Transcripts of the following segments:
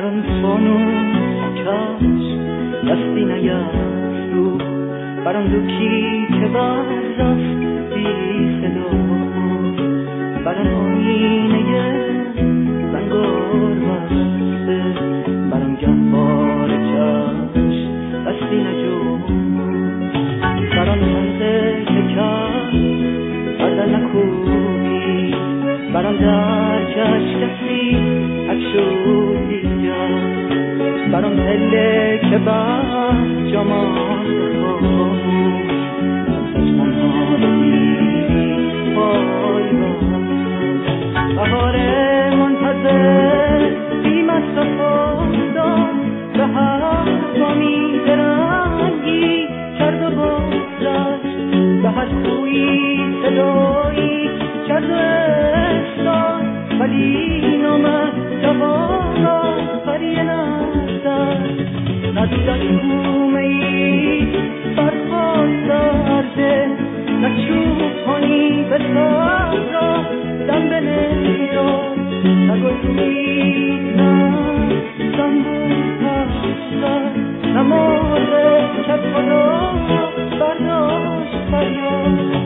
آن فانوس چشم دستی نیفروخت، بر آن دوکی که بررفت بی صدا، بر آن آینه زنگار بسته، بر آن گهواره چشم دستی نجوخت، بر آن خنده که کرد بر نکوبی، بر آن درکش کسی اکشود دیگر، بر آن پله که بر جامان خاموش چشمان ها دیدی پای بهار منتظر بی مصرف افتاد، به هر گامی درنگی کرد و بازش، به هر کویی صدایی کرد و استاد، ولی نامد جوارا پریه نزد، ندود از کومه ای برخواست درده، نچوبانی به سر را دم به نیاد، نگوید نه زنبور پشتر، نمازه که خدا برداشت فریاد.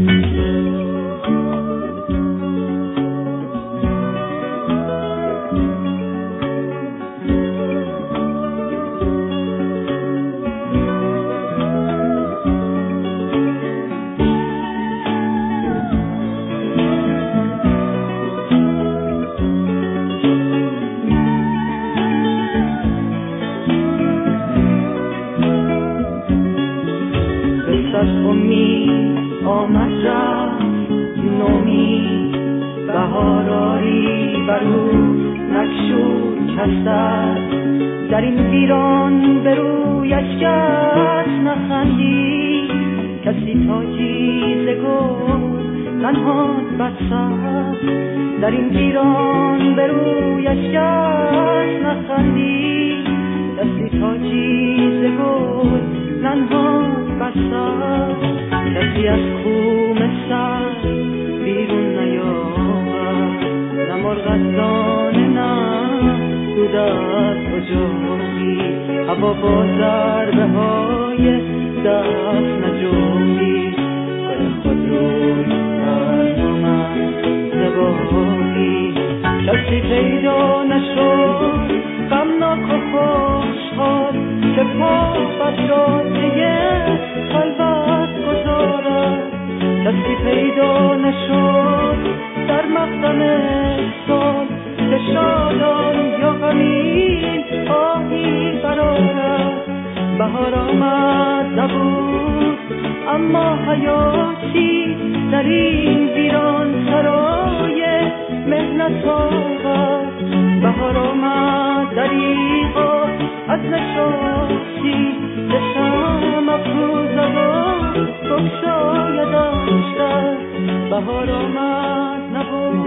امید آمد رفت نومی، بهارایی برو نکشود کستر، در این ویران به رویش کس نخندی، کسی تاجی ز گل ننهاد بر سر، در این ویران به رویش کس نخندی، کسی تاجی ز گل ننهاد بر سر، کسی از کوم سر بیرون نیامد، نه مرغ از دانه نه دود از کجایی، هوا با ضربه های دست نجومی، گل خود روی برنامد زبایی، کسی پیدا نشد غمناک و خوشحال که پا بر جاده خلوت گذارد، کسی پیدا نشد در مقدم سال که شادان یا غمین آهی برآرد، بهار آمد نبود اما حیاتی در این ویران سرای مهنت آورد، بهار آمد دریغا از نشاطی به شم افروزد و بگشاید آشتر، بهار آمد نبود